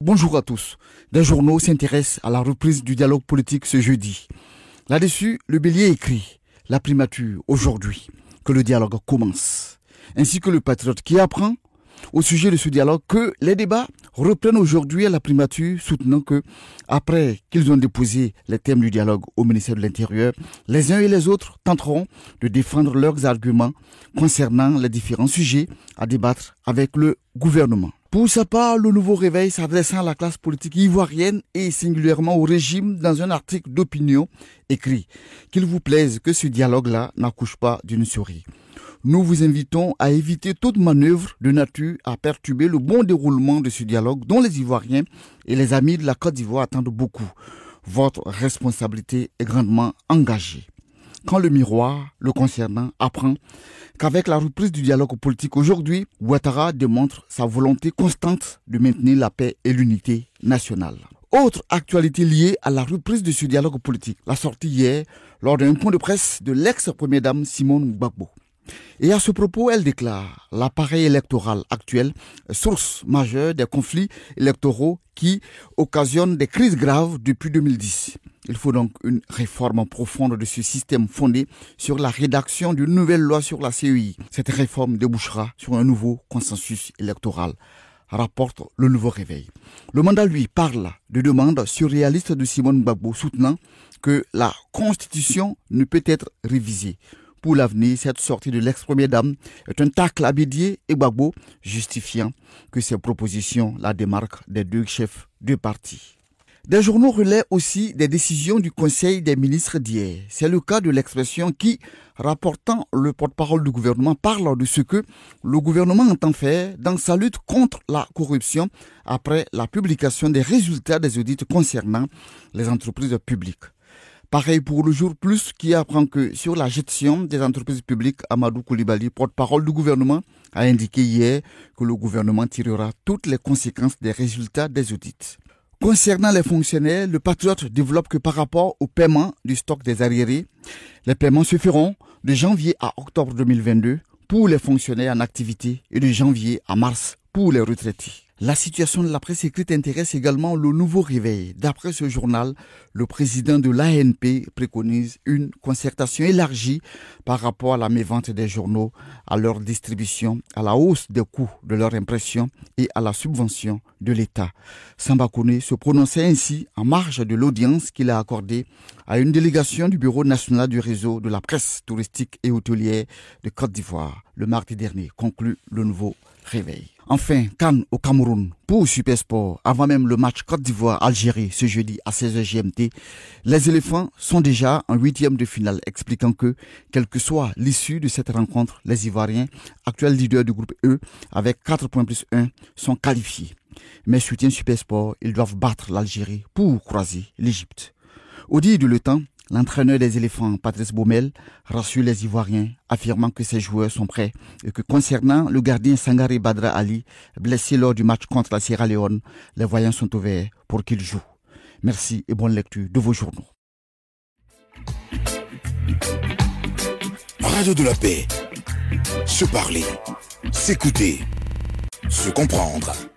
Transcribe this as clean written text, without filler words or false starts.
Bonjour à tous. Les journaux s'intéressent à la reprise du dialogue politique ce jeudi. Là-dessus, le Bélier écrit « La primature aujourd'hui, que le dialogue commence », ainsi que le Patriote qui apprend au sujet de ce dialogue que les débats reprennent aujourd'hui à la primature, soutenant que, après qu'ils ont déposé les thèmes du dialogue au ministère de l'Intérieur, les uns et les autres tenteront de défendre leurs arguments concernant les différents sujets à débattre avec le gouvernement. Pour sa part, le Nouveau Réveil, s'adressant à la classe politique ivoirienne et singulièrement au régime, dans un article d'opinion, écrit « Qu'il vous plaise que ce dialogue-là n'accouche pas d'une souris ». Nous vous invitons à éviter toute manœuvre de nature à perturber le bon déroulement de ce dialogue dont les Ivoiriens et les amis de la Côte d'Ivoire attendent beaucoup. Votre responsabilité est grandement engagée. Quand le miroir, le concernant, apprend qu'avec la reprise du dialogue politique aujourd'hui, Ouattara démontre sa volonté constante de maintenir la paix et l'unité nationale. Autre actualité liée à la reprise de ce dialogue politique, la sortie hier lors d'un point de presse de l'ex-première dame Simone Gbagbo. Et à ce propos, elle déclare « L'appareil électoral actuel est source majeure des conflits électoraux qui occasionnent des crises graves depuis 2010. Il faut donc une réforme profonde de ce système fondé sur la rédaction d'une nouvelle loi sur la CEI. Cette réforme débouchera sur un nouveau consensus électoral », rapporte le Nouveau Réveil. Le mandat, lui, parle de demandes surréalistes de Simone Gbagbo, soutenant que la Constitution ne peut être révisée. Pour l'avenir, cette sortie de l'ex-première dame est un tacle à Bédié et Gbagbo, justifiant que ces propositions la démarquent des deux chefs de parti. Des journaux relaient aussi des décisions du Conseil des ministres d'hier. C'est le cas de l'expression qui, rapportant le porte-parole du gouvernement, parle de ce que le gouvernement entend faire dans sa lutte contre la corruption après la publication des résultats des audits concernant les entreprises publiques. Pareil pour le Jour Plus qui apprend que sur la gestion des entreprises publiques, Amadou Koulibaly, porte-parole du gouvernement, a indiqué hier que le gouvernement tirera toutes les conséquences des résultats des audits. Concernant les fonctionnaires, le Patriote développe que par rapport au paiement du stock des arriérés, les paiements se feront de janvier à octobre 2022 pour les fonctionnaires en activité et de janvier à mars pour les retraités. La situation de la presse écrite intéresse également le Nouveau Réveil. D'après ce journal, le président de l'ANP préconise une concertation élargie par rapport à la mévente des journaux, à leur distribution, à la hausse des coûts de leur impression et à la subvention de l'État. Samba Koné se prononçait ainsi en marge de l'audience qu'il a accordée à une délégation du Bureau national du réseau de la presse touristique et hôtelière de Côte d'Ivoire le mardi dernier, conclut le Nouveau Réveil. Enfin, CAN au Cameroun pour Supersport, avant même le match Côte d'Ivoire-Algérie ce jeudi à 16h GMT, les éléphants sont déjà en huitième de finale, expliquant que, quelle que soit l'issue de cette rencontre, les Ivoiriens, actuels leaders du groupe E, avec 4 points plus 1, sont qualifiés. Mais soutien Supersport, ils doivent battre l'Algérie pour croiser l'Égypte. Au dit de Le Temps, l'entraîneur des éléphants, Patrice Baumel, rassure les Ivoiriens, affirmant que ses joueurs sont prêts et que concernant le gardien Sangaré Badra Ali, blessé lors du match contre la Sierra Leone, les voyants sont ouverts pour qu'il joue. Merci et bonne lecture de vos journaux. Radio de la paix. Se parler, s'écouter, se comprendre.